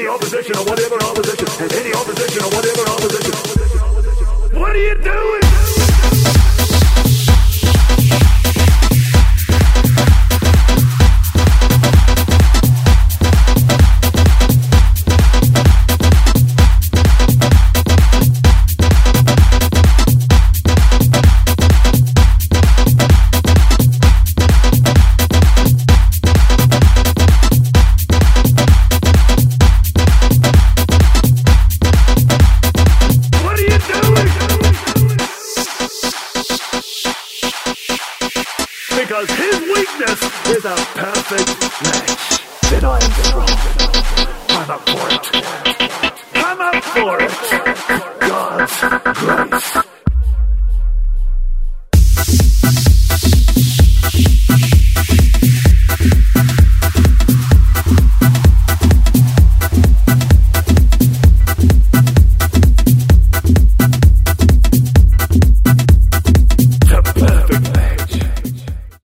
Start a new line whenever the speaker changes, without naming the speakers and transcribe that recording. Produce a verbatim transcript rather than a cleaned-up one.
any opposition or whatever opposition, and any opposition or whatever opposition. What are you doing? Because his weakness is a perfect match. Then I am strong. I'm up for it. I'm up for it. God's grace.